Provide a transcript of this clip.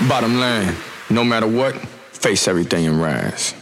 Bottom line, no matter what, face everything and rise.